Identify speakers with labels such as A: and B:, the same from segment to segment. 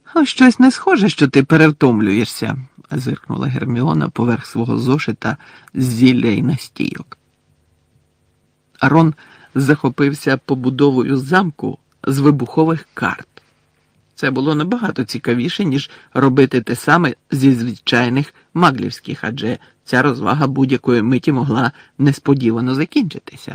A: Щось не схоже, що ти перевтомлюєшся, зиркнула Герміона поверх свого зошита з зілля й настійок. Рон захопився побудовою замку з вибухових карт. Це було набагато цікавіше, ніж робити те саме зі звичайних маглівських, адже ця розвага будь-якої миті могла несподівано закінчитися.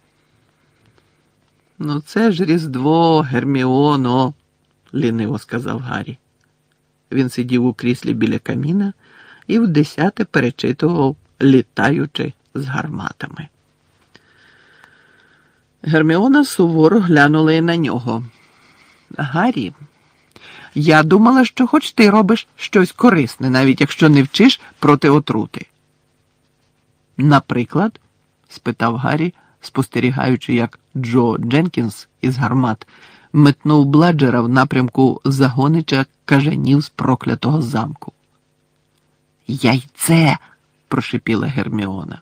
A: «Ну це ж Різдво, Герміоно», – ліниво сказав Гаррі. Він сидів у кріслі біля каміна і вдесяте перечитував «Літаючи з гарматами». Герміона суворо глянула і на нього. «Гаррі, я думала, що хоч ти робиш щось корисне, навіть якщо не вчиш проти отрути». «Наприклад?» – спитав Гаррі, спостерігаючи, як Джо Дженкінс із гармат метнув Бладжера в напрямку загонича кажанів з проклятого замку. «Яйце!» – прошипіла Герміона.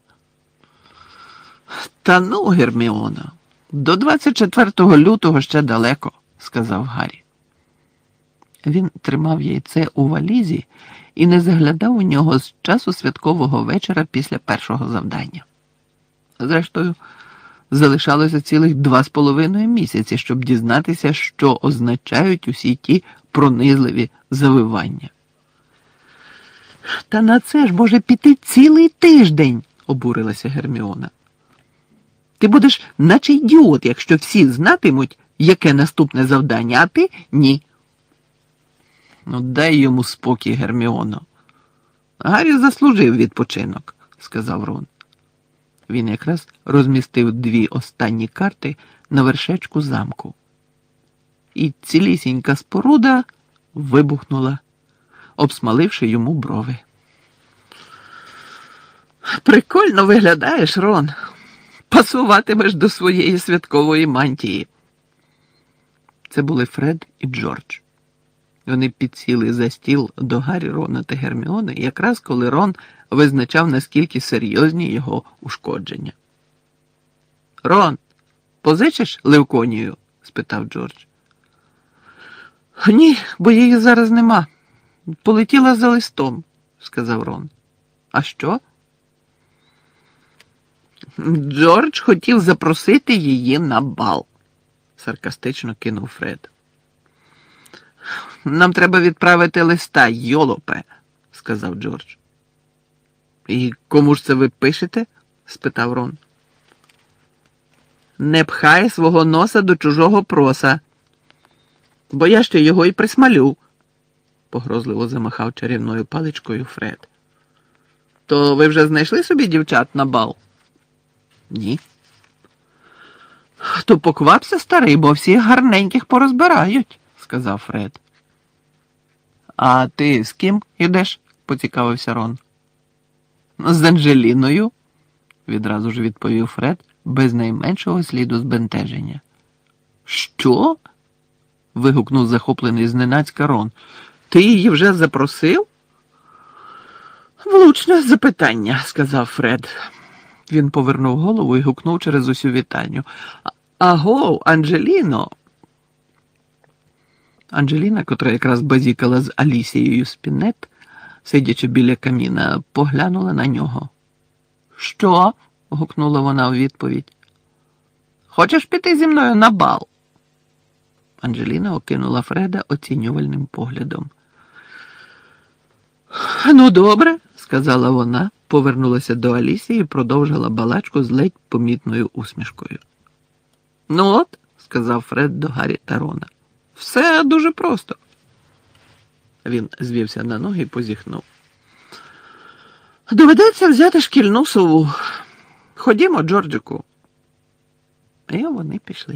A: «Та ну, Герміона, до 24 лютого ще далеко», – сказав Гаррі. Він тримав яйце у валізі і не заглядав у нього з часу святкового вечора після першого завдання. Зрештою, залишалося цілих 2,5 місяці, щоб дізнатися, що означають усі ті пронизливі завивання. «Та на це ж може піти цілий тиждень», – обурилася Герміона. «Ти будеш наче ідіот, якщо всі знатимуть, яке наступне завдання, а ти – ні». «Ну, дай йому спокій, Герміоно. Гаррі заслужив відпочинок», – сказав Рон. Він якраз розмістив 2 останні карти на вершечку замку. І цілісінька споруда вибухнула, обсмаливши йому брови. «Прикольно виглядаєш, Рон. Пасуватимеш до своєї святкової мантії». Це були Фред і Джордж. Вони підсіли за стіл до Гаррі, Рона та Герміони, якраз коли Рон визначав, наскільки серйозні його ушкодження. «Рон, позичиш Левконію?» – спитав Джордж. «Ні, бо її зараз нема. Полетіла за листом», – сказав Рон. «А що?» «Джордж хотів запросити її на бал», – саркастично кинув Фред. «Нам треба відправити листа, йолопе», – сказав Джордж. «І кому ж це ви пишете?» – спитав Рон. «Не пхай свого носа до чужого проса, бо я ще його і присмалю», – погрозливо замахав чарівною паличкою Фред. «То ви вже знайшли собі дівчат на бал?» «Ні». «То поквапся, старий, бо всіх гарненьких порозбирають», – сказав Фред. «А ти з ким йдеш?» – поцікавився Рон. «З Анджеліною», – відразу ж відповів Фред, без найменшого сліду збентеження. «Що?» – вигукнув захоплений зненацька Рон. «Ти її вже запросив?» «Влучне запитання», – сказав Фред. Він повернув голову і гукнув через усю вітальню. «Аго, Анджеліно!» Анджеліна, котра якраз базікала з Алісією Спінет, сидячи біля каміна, поглянула на нього. «Що?» – гукнула вона у відповідь. «Хочеш піти зі мною на бал?» Анджеліна окинула Фреда оцінювальним поглядом. «Ну, добре», – сказала вона, повернулася до Алісії і продовжила балачку з ледь помітною усмішкою. «Ну от», – сказав Фред до Гаррі та Рона, – «все дуже просто». Він звівся на ноги і позіхнув. «Доведеться взяти шкільну сову. Ходімо, Джорджику». І вони пішли.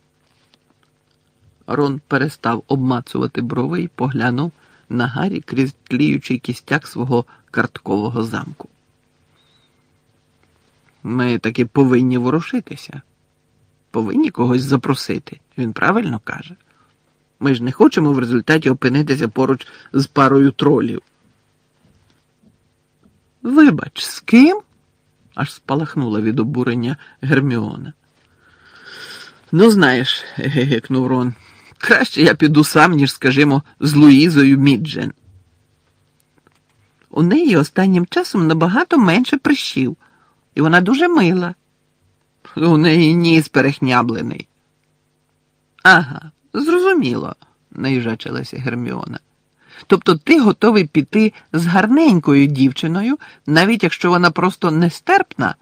A: Рон перестав обмацувати брови і поглянув на Гаррі крізь тліючий кістяк свого карткового замку. «Ми таки повинні ворушитися. Повинні когось запросити. Він правильно каже. Ми ж не хочемо в результаті опинитися поруч з парою тролів». «Вибач, з ким?» – аж спалахнула від обурення Герміона. «Ну, знаєш», – гекнув Рон, Краще я піду сам, ніж, скажімо, з Луїзою Міджен. У неї останнім часом набагато менше прищів, і вона дуже мила. У неї ніс перехняблений. Ага, зрозуміло, наїжачилася Герміона. Тобто ти готовий піти з гарненькою дівчиною, навіть якщо вона просто нестерпна?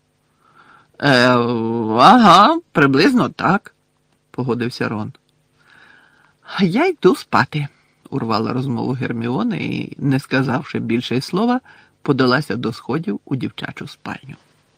A: Ага, приблизно так, погодився Рон. Я йду спати, урвала розмову Герміона і, не сказавши більше й слова, подалася до сходів у дівчачу спальню.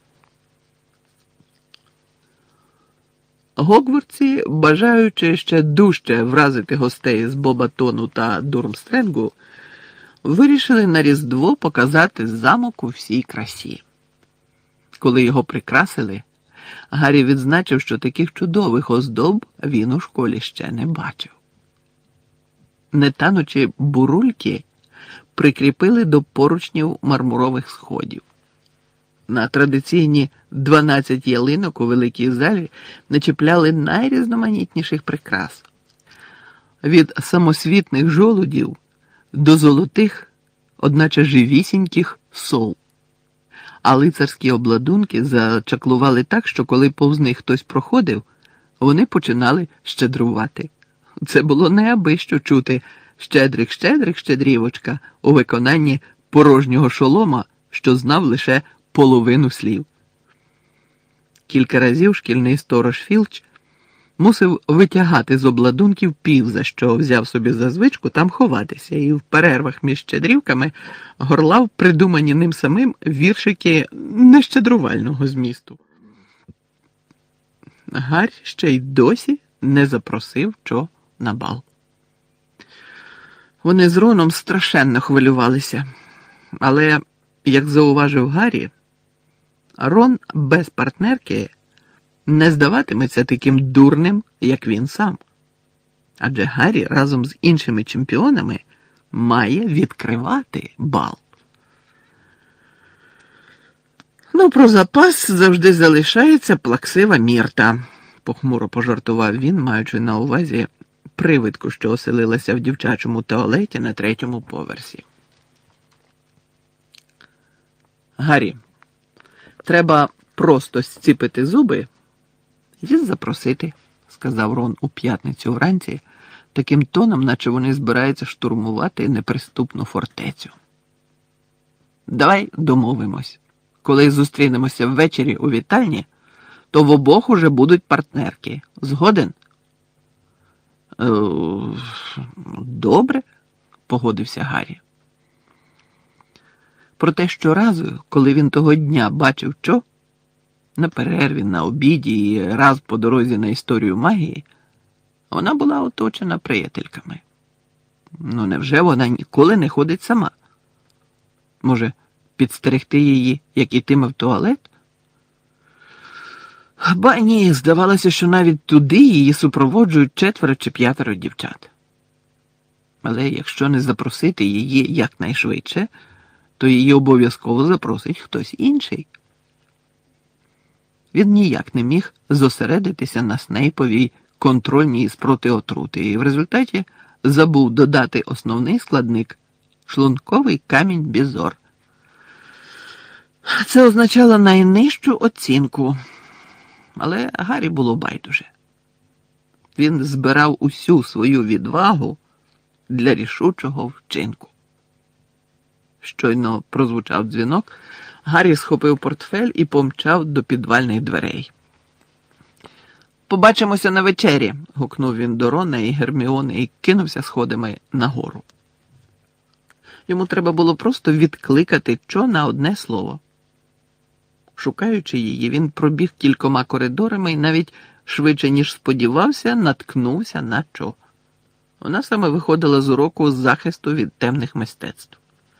A: Гогвартсі, бажаючи ще дужче вразити гостей з Бобатону та Дурмстренгу, вирішили на Різдво показати замок у всій красі. Коли його прикрасили, Гаррі відзначив, що таких чудових оздоб він у школі ще не бачив. Не танучі бурульки прикріпили до поручнів мармурових сходів. На традиційні 12 ялинок у великій залі начепляли найрізноманітніших прикрас. Від самосвітних жолудів до золотих, одначе живісіньких сов. А лицарські обладунки зачаклували так, що коли повз них хтось проходив, вони починали щедрувати. Це було неабищо чути «Щедрик, щедрик, щедрівочка» у виконанні порожнього шолома, що знав лише половину слів. Кілька разів шкільний сторож Філч мусив витягати з обладунків пів, за що взяв собі за звичку там ховатися, і в перервах між щедрівками горлав придумані ним самим віршики нещедрувального змісту. Гаррі ще й досі не запросив Чо на бал. Вони з Роном страшенно хвилювалися, але, як зауважив Гаррі, Рон без партнерки не здаватиметься таким дурним, як він сам. Адже Гаррі разом з іншими чемпіонами має відкривати бал. Ну, про запас завжди залишається плаксива Мірта, похмуро пожартував він, маючи на увазі привидку, що оселилася в дівчачому туалеті на 3-му поверсі. Гаррі, треба просто зціпити зуби і запросити, сказав Рон у п'ятницю вранці, таким тоном, наче вони збираються штурмувати неприступну фортецю. Давай домовимось. Коли зустрінемося ввечері у вітальні, то в обох уже будуть партнерки. Згоден? Добре, погодився Гаррі. Проте щоразу, коли він того дня бачив Чо, на перерві, на обіді і раз по дорозі на історію магії, вона була оточена приятельками. Ну, невже вона ніколи не ходить сама? Може, підстерегти її, як ітиме в туалет? Ба ні, здавалося, що навіть туди її супроводжують 4 чи 5 дівчат. Але якщо не запросити її якнайшвидше, то її обов'язково запросить хтось інший. Він ніяк не міг зосередитися на Снейповій контрольній з проти отрути і в результаті забув додати основний складник – шлунковий камінь Бізор. Це означало найнижчу оцінку, але Гаррі було байдуже. Він збирав усю свою відвагу для рішучого вчинку. Щойно прозвучав дзвінок, Гаррі схопив портфель і помчав до підвальних дверей. «Побачимося на вечері!» – гукнув він до Рона і Герміони і кинувся сходами нагору. Йому треба було просто відкликати Чо на одне слово. Шукаючи її, він пробіг кількома коридорами і навіть швидше, ніж сподівався, наткнувся на Чо. Вона саме виходила з уроку захисту від темних мистецтв.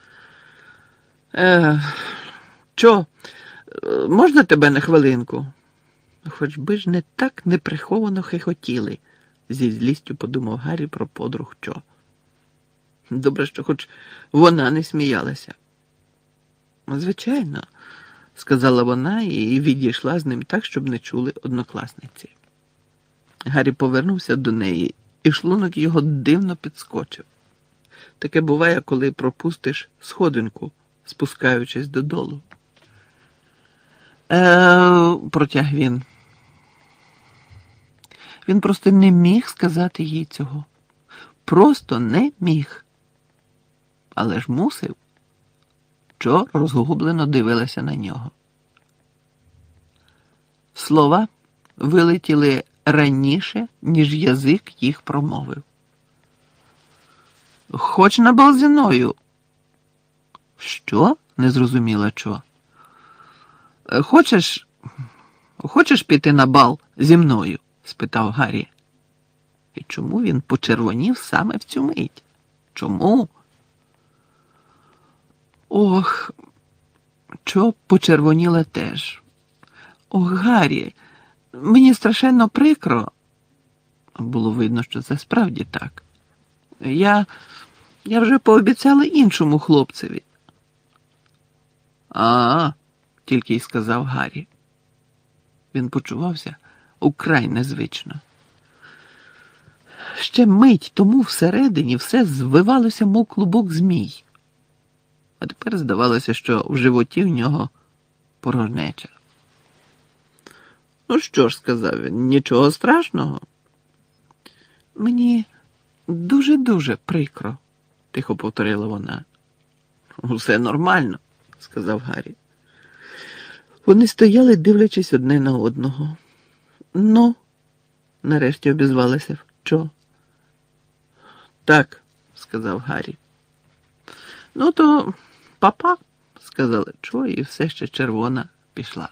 A: Чо, можна тебе на хвилинку? Хоч би ж не так неприховано хихотіли, зі злістю подумав Гаррі про подруг Чо. Добре, що хоч вона не сміялася. Звичайно, сказала вона і відійшла з ним так, щоб не чули однокласниці. Гаррі повернувся до неї і шлунок його дивно підскочив. Таке буває, коли пропустиш сходинку, спускаючись додолу. Протяг він. Він просто не міг сказати їй цього. Просто не міг. Але ж мусив. Чо розгублено дивилася на нього. Слова вилетіли раніше, ніж язик їх промовив. Хоч на бал зі мною. Що? Не зрозуміла Чо. Хочеш піти на бал зі мною? Спитав Гаррі. І чому він почервонів саме в цю мить? Чому? Ох, Чо почервоніла теж. Ох, Гаррі, мені страшенно прикро. Було видно, що це справді так. Я вже пообіцяла іншому хлопцеві. Тільки й сказав Гаррі. Він почувався украй незвично. Ще мить тому всередині все звивалося, мов клубок змій. А тепер здавалося, що в животі в нього порожнеча. Ну що ж, сказав він, нічого страшного. Мені дуже-дуже прикро, тихо повторила вона. Усе нормально, сказав Гаррі. Вони стояли, дивлячись одне на одного. Ну, нарешті обізвалася Чо. Так, сказав Гаррі. Ну то папа, сказала Чо, і все ще червона пішла.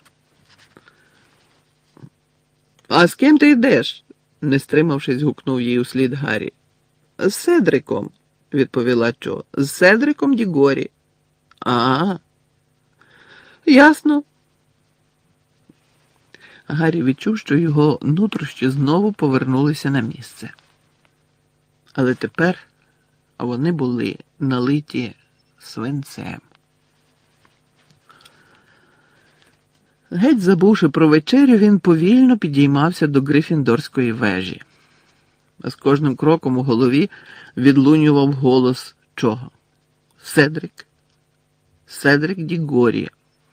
A: А з ким ти йдеш? Не стримавшись, гукнув їй услід Гаррі. З Седриком, відповіла Чо. З Седриком Дігорі. Ясно. Гаррі відчув, що його нутрощі знову повернулися на місце. Але тепер вони були налиті свинцем. Геть забувши про вечерю, він повільно підіймався до Грифіндорської вежі. А з кожним кроком у голові відлунював голос чого? Седрик. Седрик Дігорі.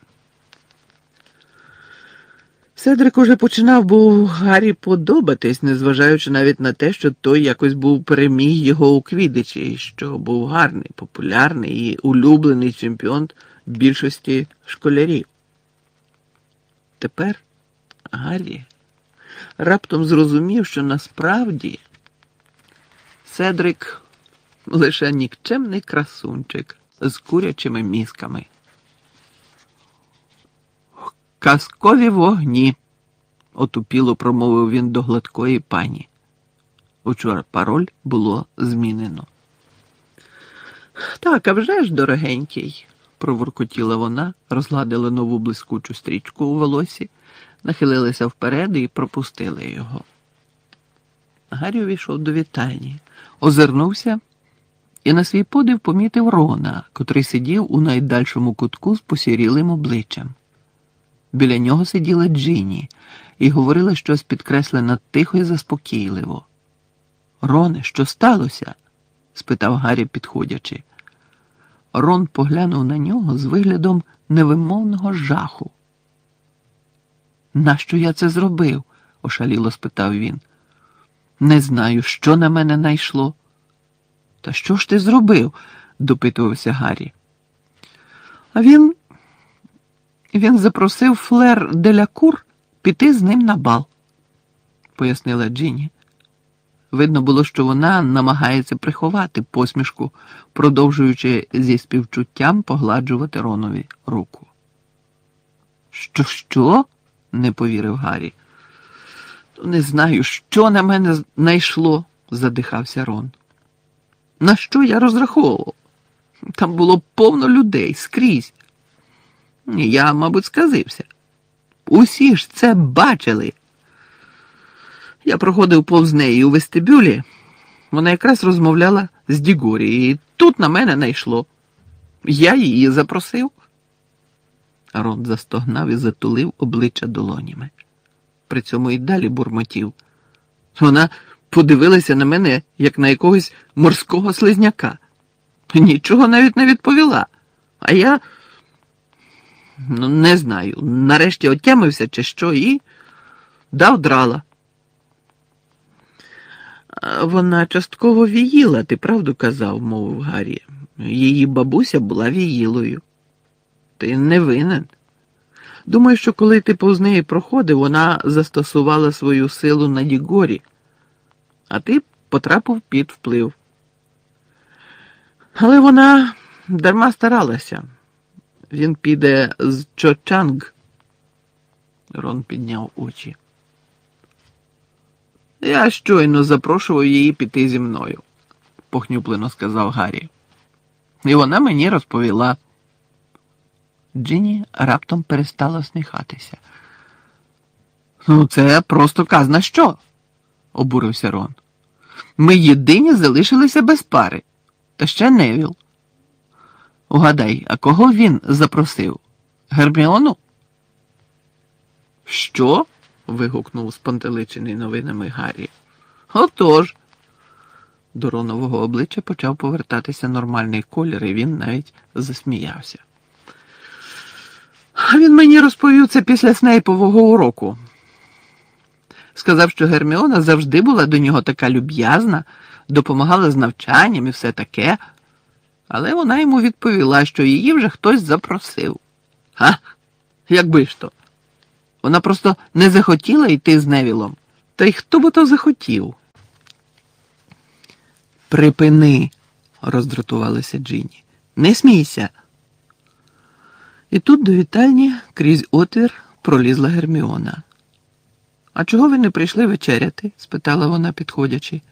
A: Седрик уже починав був Гаррі подобатись, незважаючи навіть на те, що той якось був переміг його у квіддичі, і що був гарний, популярний і улюблений чемпіон більшості школярів. Тепер Гаррі раптом зрозумів, що насправді Седрик лише нікчемний красунчик з курячими мізками. «Казкові вогні», – отупіло промовив він до гладкої пані. Учора пароль було змінено. «Так, а вже ж, дорогенький», – проворкотіла вона, розгладила нову блискучу стрічку у волосі, нахилилася вперед і пропустила його. Гаррі увійшов до вітальні, озирнувся і на свій подив помітив Рона, котрий сидів у найдальшому кутку з посірілим обличчям. Біля нього сиділа Джинні і говорила щось підкреслено тихо і заспокійливо. «Роне, що сталося?» – спитав Гаррі, підходячи. Рон поглянув на нього з виглядом невимовного жаху. «Нащо я це зробив?» – ошаліло спитав він. «Не знаю, що на мене найшло». «Та що ж ти зробив?» – допитувався Гаррі. А він запросив Флер Делякур піти з ним на бал, пояснила Джинні. Видно було, що вона намагається приховати посмішку, продовжуючи зі співчуттям погладжувати Ронові руку. Що? – не повірив Гаррі. Не знаю, що на мене найшло, задихався Рон. На що я розраховував? Там було повно людей скрізь. Я, мабуть, сказився. Усі ж це бачили. Я проходив повз неї у вестибюлі. Вона якраз розмовляла з Дігорі, і тут на мене найшло. Я її запросив. Рон застогнав і затулив обличчя долонями. При цьому і далі бурмотів. подивилася на мене, як на якогось морського слизняка. Нічого навіть не відповіла. А я, ну, не знаю, нарешті отямився чи що і дав драла. Вона частково віїла, ти правду казав, мовив Гаррі. Її бабуся була віїлою. Ти не винен. Думаю, що коли ти повз неї проходив, вона застосувала свою силу на Дігорі, а ти потрапив під вплив. Але вона дарма старалася. Він піде з Чо-Чанг. Рон підняв очі. Я щойно запрошував її піти зі мною, похнюплено сказав Гаррі. І вона мені розповіла. Джинні раптом перестала всміхатися. Ну, це просто казна що, обурився Рон. Ми єдині залишилися без пари. Та ще Невіл. Угадай, а кого він запросив? Герміону? Що? Вигукнув спантеличений новинами Гаррі. Отож. До Ронового обличчя почав повертатися нормальний колір, і він навіть засміявся. Він мені розповів це після Снейпового уроку. Сказав, що Герміона завжди була до нього така люб'язна, допомагала з навчанням і все таке, але вона йому відповіла, що її вже хтось запросив. Якби ж то. Вона просто не захотіла йти з Невілом. Та й хто би то захотів? Припини, роздратувалася Джинні. Не смійся. І тут до вітальні крізь отвір пролізла Герміона. А чого ви не прийшли вечеряти? Спитала вона, підходячи.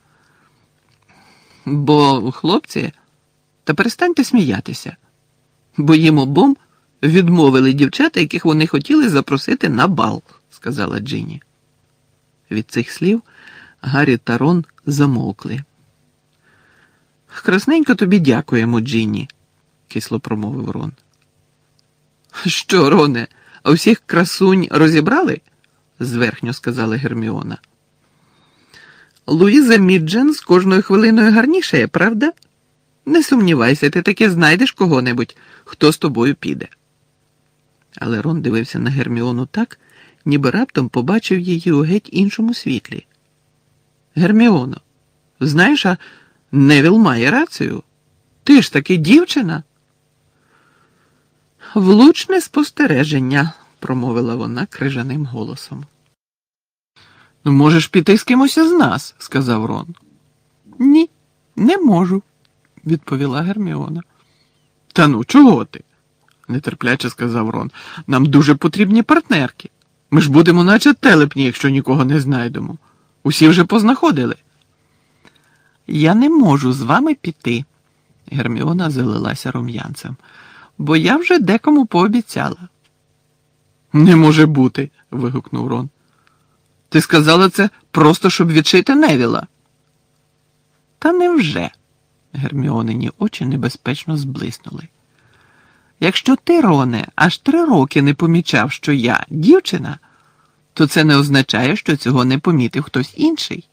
A: Бо, хлопці, та перестаньте сміятися. Бо їм обом відмовили дівчата, яких вони хотіли запросити на бал, сказала Джинні. Від цих слів Гаррі та Рон замовкли. Красненько тобі дякуємо, Джинні, кисло промовив Рон. Що, Роне, а всіх красунь розібрали? Зверхньо сказала Герміона. Луїза Міджен з кожною хвилиною гарнішає, правда? Не сумнівайся, ти таки знайдеш кого-небудь, хто з тобою піде. Але Рон дивився на Герміону так, ніби раптом побачив її у геть іншому світлі. Герміоно, знаєш, а Невіл має рацію. Ти ж таки дівчина. Влучне спостереження, промовила вона крижаним голосом. Можеш піти з кимось із нас, сказав Рон. Ні, не можу, відповіла Герміона. Та ну, чого ти? Нетерпляче сказав Рон. Нам дуже потрібні партнерки. Ми ж будемо наче телепні, якщо нікого не знайдемо. Усі вже познаходили. Я не можу з вами піти, Герміона залилася рум'янцем, бо я вже декому пообіцяла. Не може бути, вигукнув Рон. Ти сказала це просто, щоб відшити Невіла. Та невже? Герміонині очі небезпечно зблиснули. Якщо ти, Роне, аж 3 роки не помічав, що я дівчина, то це не означає, що цього не помітив хтось інший.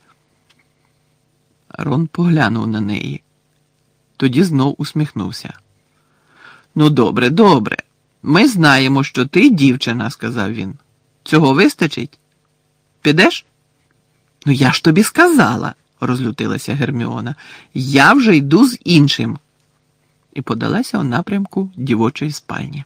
A: Рон поглянув на неї. Тоді знов усміхнувся. Ну, добре, добре. Ми знаємо, що ти дівчина, сказав він. Цього вистачить? Підеш? Ну, я ж тобі сказала, розлютилася Герміона. Я вже йду з іншим. І подалася у напрямку дівочої спальні.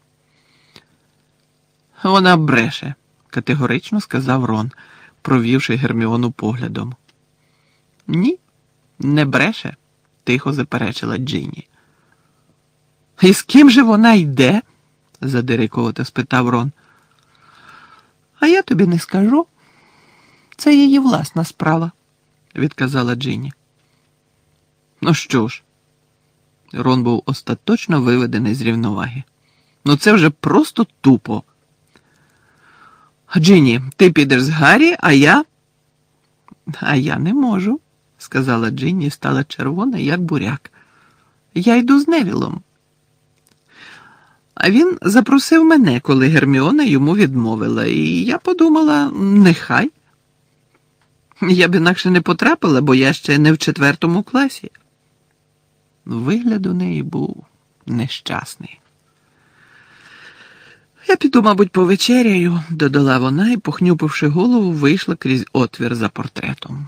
A: Вона бреше, категорично сказав Рон, провівши Герміону поглядом. Ні, не бреше, тихо заперечила Джинні. І з ким же вона йде? Задирикувато спитав Рон. А я тобі не скажу. Це її власна справа, відказала Джинні. Ну що ж? Рон був остаточно виведений з рівноваги. Ну це вже просто тупо. Джинні, ти підеш з Гаррі, а я... А я не можу, сказала Джинні і стала червона, як буряк. Я йду з Невілом. А він запросив мене, коли Герміона йому відмовила, і я подумала, нехай. Я б інакше не потрапила, бо я ще не в 4 класі. Вигляд у неї був нещасний. Я піду, мабуть, повечеряю, додала вона і, похнюпивши голову, вийшла крізь отвір за портретом.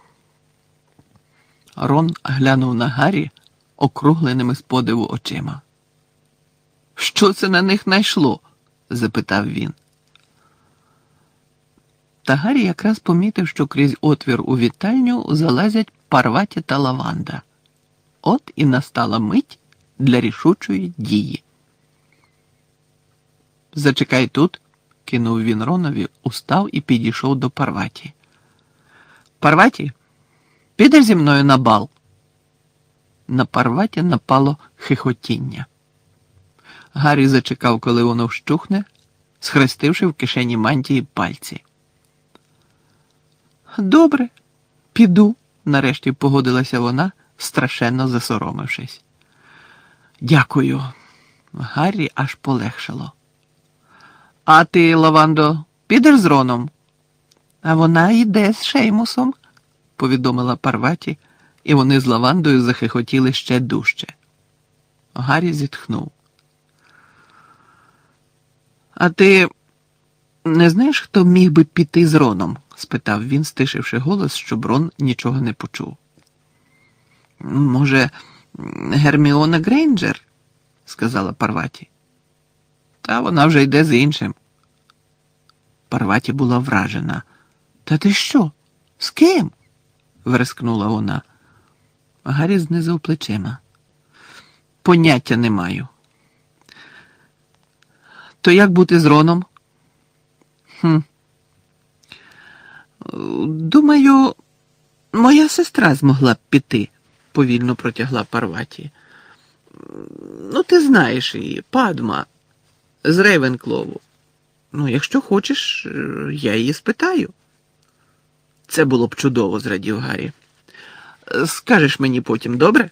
A: Рон глянув на Гаррі округленими з подиву очима. «Що це на них найшло?» – запитав він. Та Гаррі якраз помітив, що крізь отвір у вітальню залазять Парваті та Лаванда. От і настала мить для рішучої дії. «Зачекай тут», – кинув він Ронові, устав і підійшов до Парваті. «Парваті, підеш зі мною на бал?» На Парваті напало хихотіння. Гаррі зачекав, коли воно вщухне, схрестивши в кишені мантії пальці. «Добре, піду», – нарешті погодилася вона, страшенно засоромившись. «Дякую». Гаррі аж полегшало. «А ти, Лавандо, підеш з Роном?» «А вона йде з Шеймусом», – повідомила Парваті, і вони з Лавандою захихотіли ще дужче. Гаррі зітхнув. «А ти не знаєш, хто міг би піти з Роном?» – спитав він, стишивши голос, щоб Рон нічого не почув. «Може, Герміона Грейнджер?» – сказала Парваті. «Та вона вже йде з іншим». Парваті була вражена. «Та ти що? З ким?» – верескнула вона. Гаррі знизав плечима. «Поняття не маю». «То як бути з Роном?» «Думаю, моя сестра змогла б піти», – повільно протягла Парваті. «Ну, ти знаєш її, Падма, з Рейвенклову. Ну, якщо хочеш, я її спитаю». «Це було б чудово», – зрадів Гаррі. «Скажеш мені потім, добре?»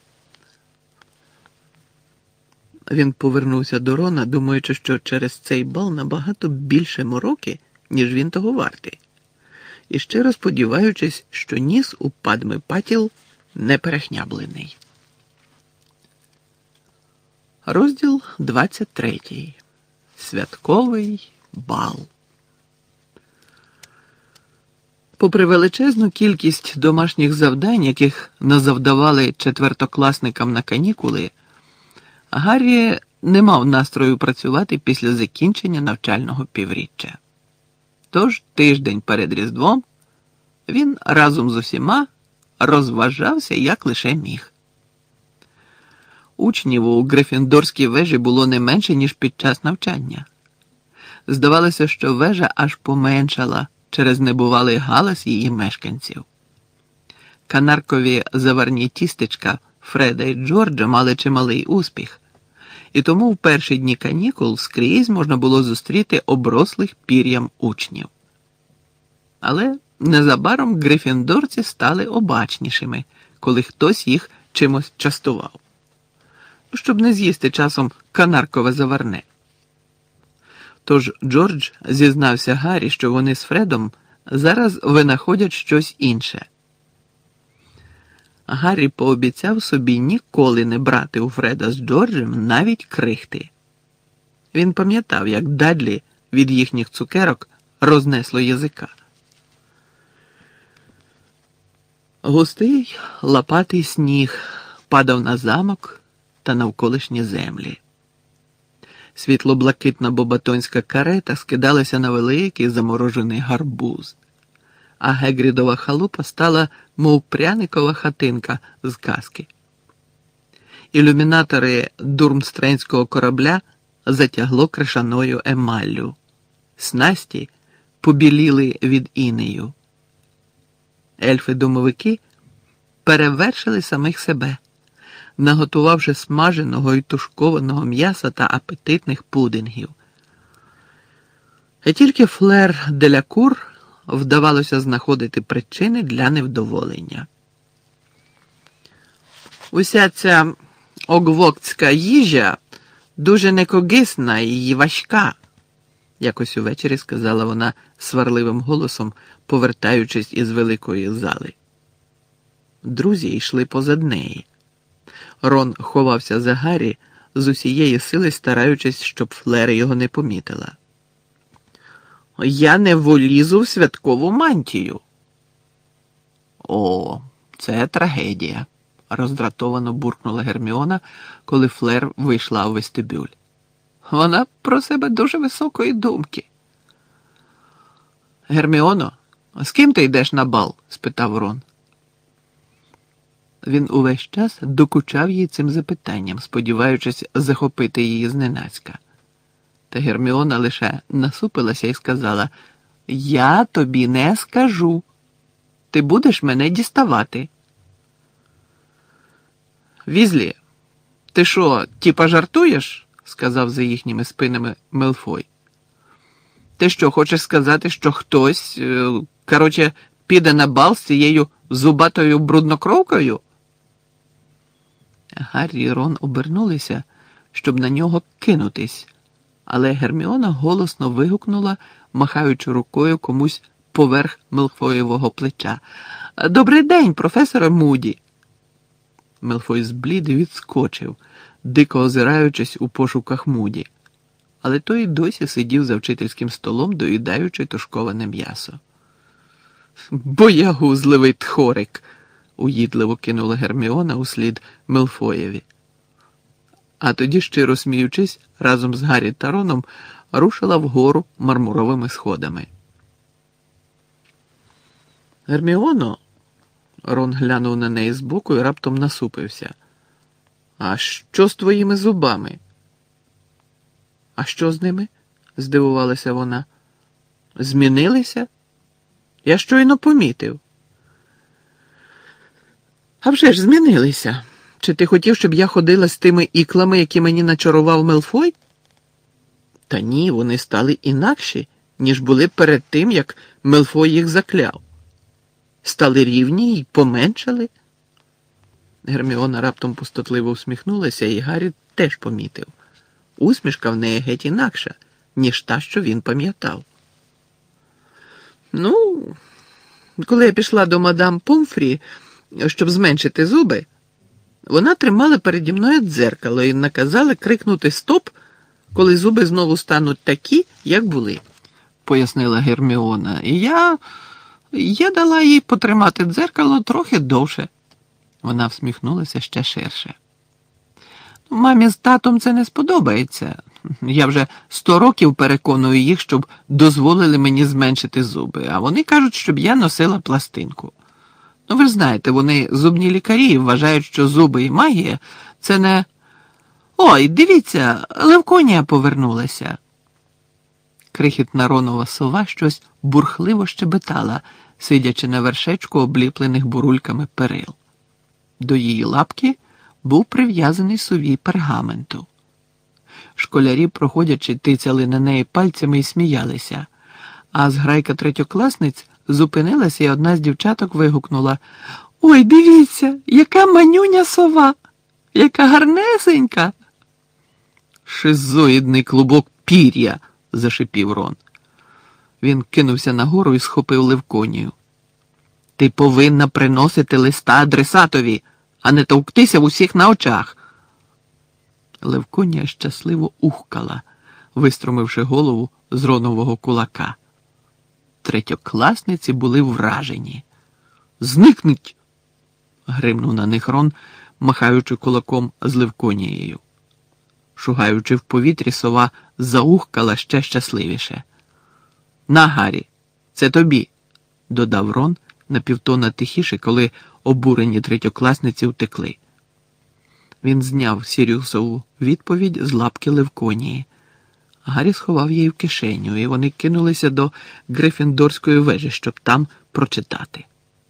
A: Він повернувся до Рона, думаючи, що через цей бал набагато більше мороки, ніж він того вартий. І щиро сподіваючись, що ніс у Падми Патіл не перехняблений. Розділ 23. Святковий бал. Попри величезну кількість домашніх завдань, яких назавдавали четвертокласникам на канікули, Гаррі не мав настрою працювати після закінчення навчального півріччя. Тож тиждень перед Різдвом він разом з усіма розважався як лише міг. Учнів у Грифіндорській вежі було не менше, ніж під час навчання. Здавалося, що вежа аж поменшала через небувалий галас її мешканців. Канаркові заварні тістечка Фреда і Джорджа мали чималий успіх, і тому в перші дні канікул скрізь можна було зустріти оброслих пір'ям учнів. Але незабаром грифіндорці стали обачнішими, коли хтось їх чимось частував, щоб не з'їсти часом канаркове заварне. Тож Джордж зізнався Гаррі, що вони з Фредом зараз винаходять щось інше. Гаррі пообіцяв собі ніколи не брати у Фреда з Джорджем навіть крихти. Він пам'ятав, як Дадлі від їхніх цукерок рознесло язика. Густий лопатий сніг падав на замок та навколишні землі. Світло-блакитна бобатонська карета скидалася на великий заморожений гарбуз, а Гегрідова халупа стала, мов пряникова хатинка з казки. Ілюмінатори дурмстренського корабля затягло кришаною емаллю. Снасті побіліли від інею. Ельфи-домовики перевершили самих себе, наготувавши смаженого і тушкованого м'яса та апетитних пудингів. І тільки Флер де Кур вдавалося знаходити причини для невдоволення. Уся ця огвоктська їжа дуже некогисна і важка, якось увечері сказала вона сварливим голосом, повертаючись із великої зали. Друзі йшли позад неї. Рон ховався за Гаррі, з усієї сили стараючись, щоб Флер його не помітила. «Я не волізу в святкову мантію». «О, це трагедія», – роздратовано буркнула Герміона, коли Флер вийшла у вестибюль. «Вона про себе дуже високої думки». «Герміоно, з ким ти йдеш на бал?» – спитав Рон. Він увесь час докучав їй цим запитанням, сподіваючись захопити її зненацька. Та Герміона лише насупилася і сказала: «Я тобі не скажу. Ти будеш мене діставати». «Візлі, ти що, тіпа жартуєш?» – сказав за їхніми спинами Мелфой. «Ти що, хочеш сказати, що хтось, піде на бал з цією зубатою бруднокровкою?» Гаррі і Рон обернулися, щоб на нього кинутись, але Герміона голосно вигукнула, махаючи рукою комусь поверх Мелфоєвого плеча: «Добрий день, професоре Муді!» Мелфой зблід і відскочив, дико озираючись у пошуках Муді, але той досі сидів за вчительським столом, доїдаючи тушковане м'ясо. «Боягузливий тхорик!» – уїдливо кинула Герміона услід Мелфоєві. А тоді, щиро сміючись, разом з Гаррі та Роном рушила вгору мармуровими сходами. «Герміоно?» – Рон глянув на неї збоку і раптом насупився. «А що з твоїми зубами?» «А що з ними?» – здивувалася вона. «Змінилися? Я щойно помітив». «А вже ж змінилися. Чи ти хотів, щоб я ходила з тими іклами, які мені начарував Мелфой?» «Та ні, вони стали інакші, ніж були перед тим, як Мелфой їх закляв. Стали рівні й поменшали». Герміона раптом пустотливо усміхнулася, і Гаррі теж помітив. Усмішка в неї геть інакша, ніж та, що він пам'ятав. «Ну, коли я пішла до мадам Помфрі, щоб зменшити зуби, вона тримала переді мною дзеркало і наказала крикнути «стоп», коли зуби знову стануть такі, як були», – пояснила Герміона. «І я дала їй потримати дзеркало трохи довше». Вона всміхнулася ще ширше. «Мамі з татом це не сподобається. Я вже 100 років переконую їх, щоб дозволили мені зменшити зуби, а вони кажуть, щоб я носила пластинку. Ну, ви ж знаєте, вони зубні лікарі і вважають, що зуби і магія – це не… Ой, дивіться, Левконія повернулася». Крихітна Ронова сова щось бурхливо щебетала, сидячи на вершечку обліплених бурульками перил. До її лапки був прив'язаний совій пергаменту. Школярі, проходячи, тицяли на неї пальцями і сміялися, а зграйка третьокласниць зупинилася, і одна з дівчаток вигукнула: «Ой, дивіться, яка манюня сова! Яка гарнесенька!» «Шизоїдний клубок пір'я!» – зашипів Рон. Він кинувся нагору і схопив Левконію. «Ти повинна приносити листа адресатові, а не товктися в усіх на очах!» Левконія щасливо ухкала, виструмивши голову з Ронового кулака. Третьокласниці були вражені. «Зникніть!» – гримнув на них Рон, махаючи кулаком з Левконією. Шугаючи в повітрі, сова заухкала ще щасливіше. «На, Гаррі, це тобі!» – додав Рон на півтона тихіше, коли обурені третьокласниці втекли. Він зняв Сіріусову відповідь з лапки Левконії. Гаррі сховав її в кишеню, і вони кинулися до Грифіндорської вежі, щоб там прочитати.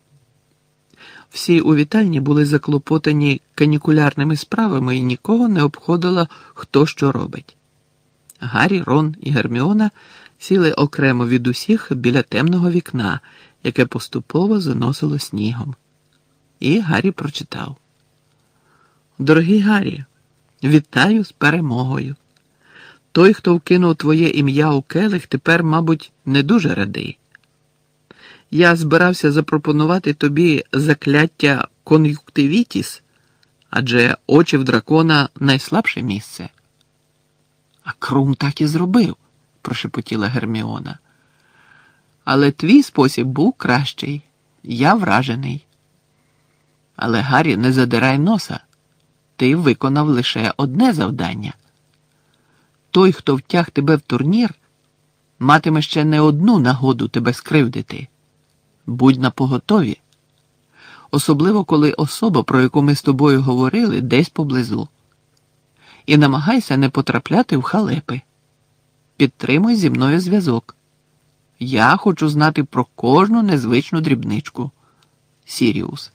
A: Всі у вітальні були заклопотані канікулярними справами, і нікого не обходило, хто що робить. Гаррі, Рон і Герміона сіли окремо від усіх біля темного вікна, яке поступово заносило снігом. І Гаррі прочитав: «Дорогий Гаррі, вітаю з перемогою. Той, хто вкинув твоє ім'я у келих, тепер, мабуть, не дуже радий. Я збирався запропонувати тобі закляття кон'юктивітіс, адже очі в дракона найслабше місце. А Крум так і зробив, прошепотіла Герміона. Але твій спосіб був кращий. Я вражений. Але, Гаррі, не задирай носа. Ти виконав лише одне завдання. Той, хто втяг тебе в турнір, матиме ще не одну нагоду тебе скривдити. Будь напоготові. Особливо, коли особа, про яку ми з тобою говорили, десь поблизу. І намагайся не потрапляти в халепи. Підтримуй зі мною зв'язок. Я хочу знати про кожну незвичну дрібничку. Сіріус.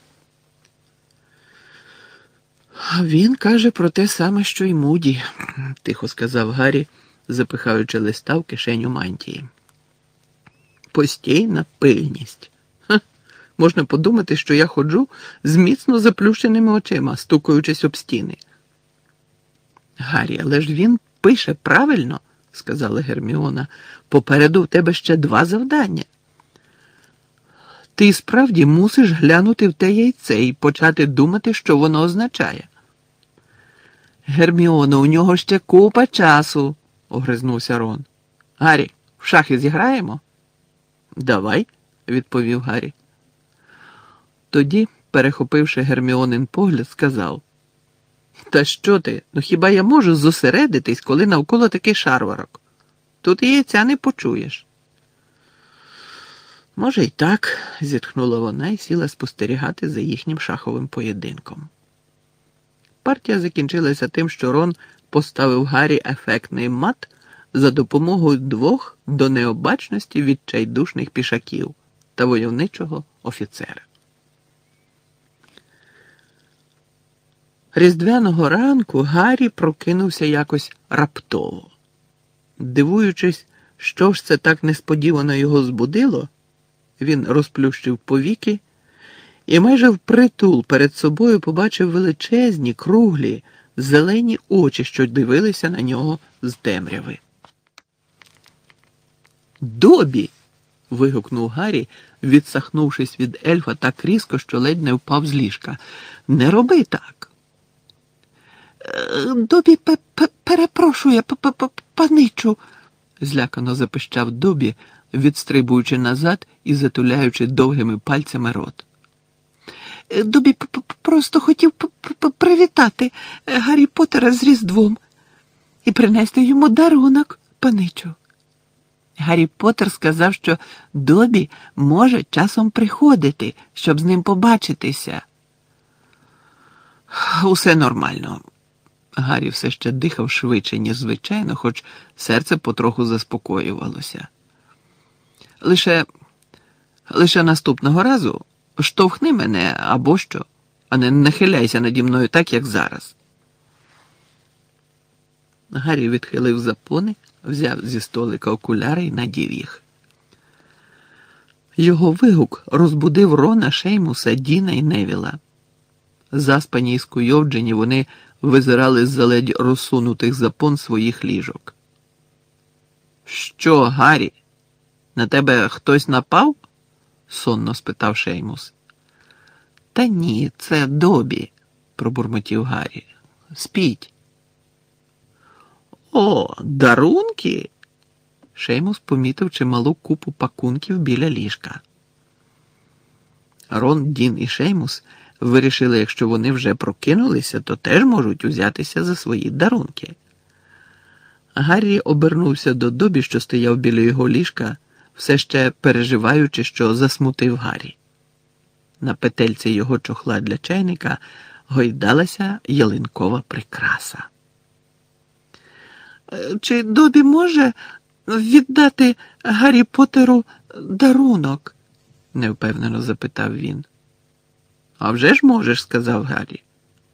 A: Він каже про те саме, що й Муді, тихо сказав Гаррі, запихаючи листа в кишеню мантії. Постійна пильність. Ха, можна подумати, що я ходжу з міцно заплющеними очима, стукаючись об стіни. Гаррі, але ж він пише правильно, сказала Герміона. Попереду в тебе ще 2 завдання. Ти справді мусиш глянути в те яйце і почати думати, що воно означає. Герміона, у нього ще купа часу, огризнувся Рон. Гаррі, в шахи зіграємо? Давай, відповів Гаррі. Тоді, перехопивши Герміонин погляд, сказав: Та що ти? Ну хіба я можу зосередитись, коли навколо такий шарварок? Тут і яйця не почуєш. Може й так, зітхнула вона і сіла спостерігати за їхнім шаховим поєдинком. Партія закінчилася тим, що Рон поставив Гаррі ефектний мат за допомогою 2 до необачності відчайдушних пішаків та войовничого офіцера. Різдвяного ранку Гаррі прокинувся якось раптово. Дивуючись, що ж це так несподівано його збудило, він розплющив повіки і майже впритул перед собою побачив величезні, круглі, зелені очі, що дивилися на нього з темряви. «Добі!» – вигукнув Гаррі, відсахнувшись від ельфа так різко, що ледь не впав з ліжка. «Не роби так!» «Добі перепрошує, паничу!» – злякано запищав Добі, відстрибуючи назад і затуляючи довгими пальцями рот. Добі просто хотів привітати Гаррі Поттера з Різдвом і принести йому дарунок, паничу. Гаррі Поттер сказав, що Добі може часом приходити, щоб з ним побачитися. Усе нормально. Гаррі все ще дихав швидше, ніж звичайно, хоч серце потроху заспокоювалося. Лише наступного разу штовхни мене або що, а не нахиляйся наді мною так, як зараз. Гаррі відхилив запони, взяв зі столика окуляри і надів їх. Його вигук розбудив Рона, Шеймуса, Діна і Невіла. Заспані й скуйовджені, вони визирали з-за ледь розсунутих запон своїх ліжок. «Що, Гаррі, на тебе хтось напав?» – сонно спитав Шеймус. «Та ні, це Добі», – пробурмотів Гаррі. «Спіть». «О, дарунки?» Шеймус помітив чималу купу пакунків біля ліжка. Рон, Дін і Шеймус вирішили, якщо вони вже прокинулися, то теж можуть узятися за свої дарунки. Гаррі обернувся до Добі, що стояв біля його ліжка, все ще переживаючи, що засмутив Гаррі. На петельці його чохла для чайника гойдалася ялинкова прикраса. «Чи Добі може віддати Гаррі Поттеру дарунок?» – невпевнено запитав він. «А вже ж можеш», – сказав Гаррі.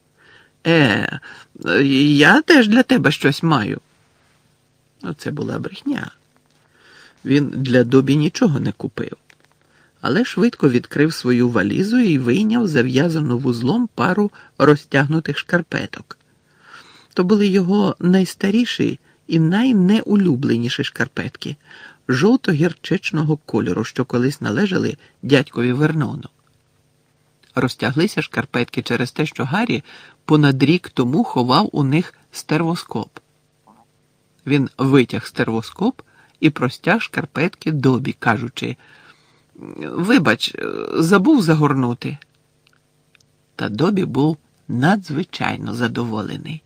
A: Я теж для тебе щось маю». Це була брехня. Він для Добі нічого не купив, але швидко відкрив свою валізу і вийняв зав'язану вузлом пару розтягнутих шкарпеток. То були його найстаріші і найнеулюбленіші шкарпетки жовто-гірчичного кольору, що колись належали дядькові Вернону. Розтяглися шкарпетки через те, що Гаррі понад рік тому ховав у них стервоскоп. Він витяг стервоскоп і простяг шкарпетки Добі, кажучи: «Вибач, забув загорнути». Та Добі був надзвичайно задоволений.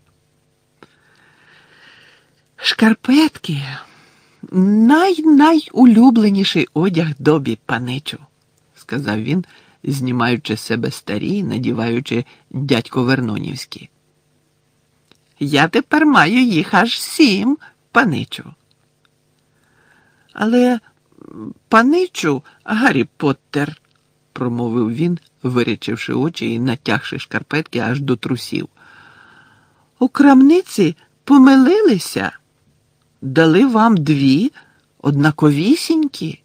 A: «Шкарпетки – найулюбленіший одяг Добі, паничу», – сказав він, знімаючи з себе старі і надіваючи дядько Вернонівські. «Я тепер маю їх аж 7, паничу». «Але, паничу, Гаррі Поттер», – промовив він, вирячивши очі і натягши шкарпетки аж до трусів. «У крамниці помилилися. Дали вам 2 однаковісінькі».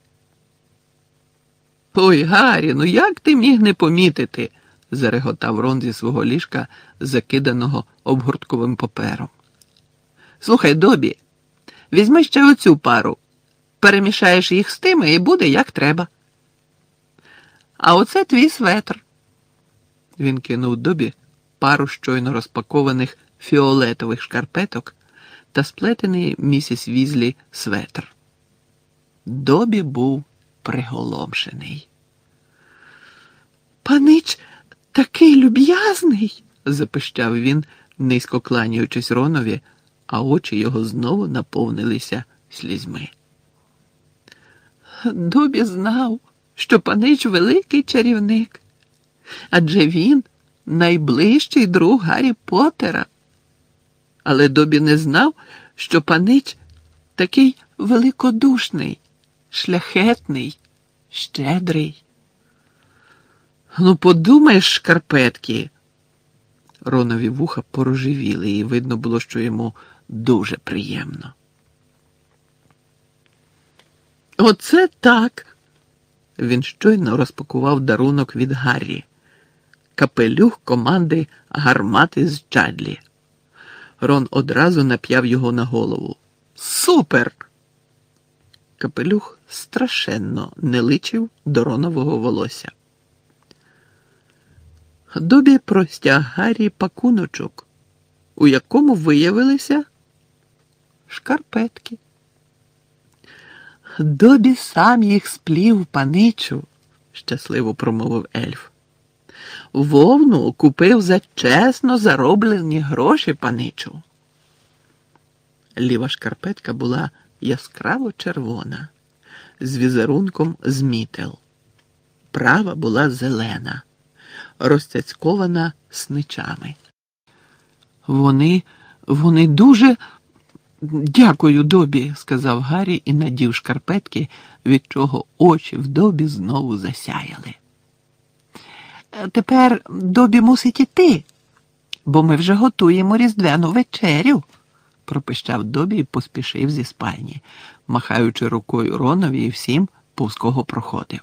A: «Ой, Гаррі, ну як ти міг не помітити?» – зареготав Рон зі свого ліжка, закиданого обгортковим папером. «Слухай, Добі, візьми ще оцю пару, перемішаєш їх з тими і буде як треба. А оце твій светр». Він кинув Добі пару щойно розпакованих фіолетових шкарпеток та сплетений місіс Візлі светр. Добі був приголомшений. «Панич такий люб'язний!» – запищав він, низько кланяючись Ронові, а очі його знову наповнилися слізьми. Добі знав, що панич великий чарівник, адже він найближчий друг Гаррі Поттера. Але Добі не знав, що панич такий великодушний, шляхетний, щедрий. «Ну, подумаєш, шкарпетки!» Ронові вуха порожевіли, і видно було, що йому дуже приємно. «Оце так!» Він щойно розпакував дарунок від Гаррі. Капелюх команди гармати з Чадлі. Рон одразу нап'яв його на голову. «Супер!» Капелюх страшенно не личив до Ронового волосся. Добі простяг Гаррі пакуночок, у якому виявилися шкарпетки. «Добі сам їх сплів, паничу», – щасливо промовив ельф. «Вовну купив за чесно зароблені гроші, паничу». Ліва шкарпетка була яскраво червона, з візерунком змітел. Права була зелена, розцяцькована сничами. Вони дуже... «Дякую, Добі», – сказав Гаррі і надів шкарпетки, від чого очі в Добі знову засяяли. «Тепер Добі мусить іти, бо ми вже готуємо різдвяну вечерю», – пропищав Добі і поспішив зі спальні, махаючи рукою Ронові і всім, повз кого проходив.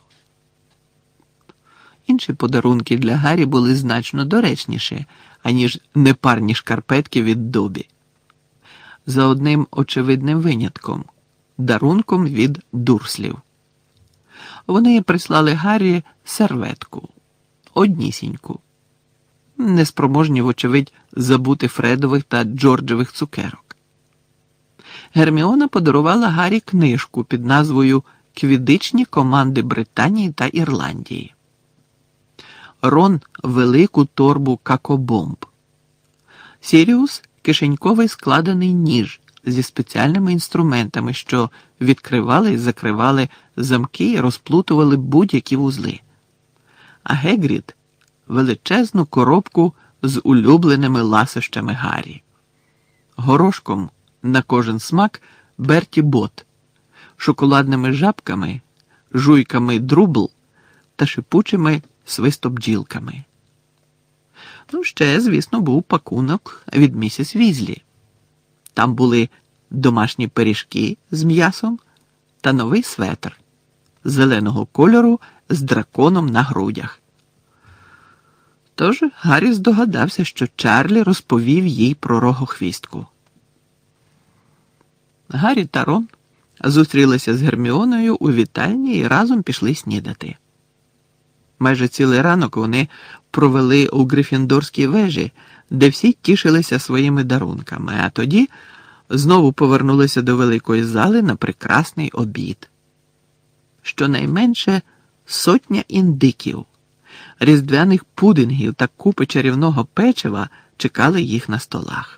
A: Інші подарунки для Гаррі були значно доречніші, аніж непарні шкарпетки від Добі. За одним очевидним винятком – дарунком від Дурслів. Вони прислали Гаррі серветку, однісіньку, неспроможні, вочевидь, забути Фредових та Джорджевих цукерок. Герміона подарувала Гаррі книжку під назвою «Квіддичні команди Британії та Ірландії». Рон – велику торбу какобомб. Сіріус – кишеньковий складений ніж зі спеціальними інструментами, що відкривали і закривали замки і розплутували будь-які вузли. А Гегрід – величезну коробку з улюбленими ласощами Гаррі. Горошком на кожен смак Берті Бот, шоколадними жабками, жуйками Друбл та шипучими свистобджілками. Ну, ще, звісно, був пакунок від місіс Візлі. Там були домашні пиріжки з м'ясом та новий светр зеленого кольору з драконом на грудях. Тож Гаррі здогадався, що Чарлі розповів їй про рогохвістку. Гаррі та Рон зустрілися з Герміоною у вітальні і разом пішли снідати. Майже цілий ранок вони провели у Грифіндорській вежі, де всі тішилися своїми дарунками, а тоді знову повернулися до великої зали на прекрасний обід. Щонайменше 100 індиків, різдвяних пудингів та купи чарівного печива чекали їх на столах.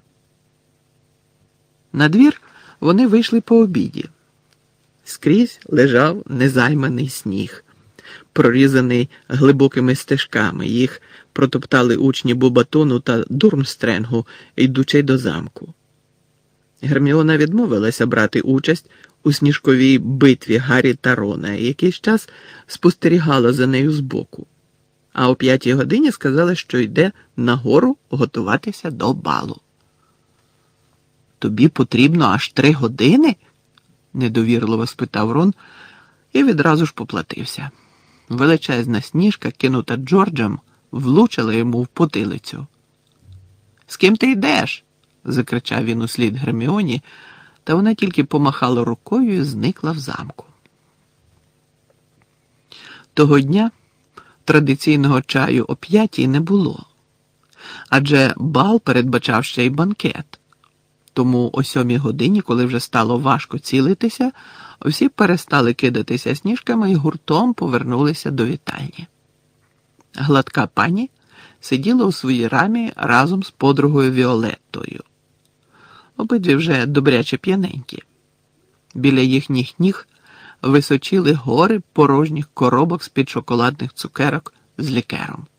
A: На двір вони вийшли по обіді. Скрізь лежав незайманий сніг, прорізаний глибокими стежками. Їх протоптали учні Бубатону та Дурмстренгу, йдучи до замку. Герміона відмовилася брати участь у сніжковій битві Гаррі та Рона і якийсь час спостерігала за нею збоку. А о 5 годині сказала, що йде нагору готуватися до балу. «Тобі потрібно аж 3 години?» – недовірливо спитав Рон і відразу ж поплатився. Величезна сніжка, кинута Джорджем, влучила йому в потилицю. «З ким ти йдеш?» – закричав він услід Герміоні, та вона тільки помахала рукою і зникла в замку. Того дня традиційного чаю о 5 не було, адже бал передбачав ще й банкет. Тому о 7 годині, коли вже стало важко цілитися, всі перестали кидатися сніжками і гуртом повернулися до вітальні. Гладка пані сиділа у своїй рамі разом з подругою Віолеттою. Обидві вже добряче п'яненькі. Біля їхніх ніг височили гори порожніх коробок з-під шоколадних цукерок з лікером.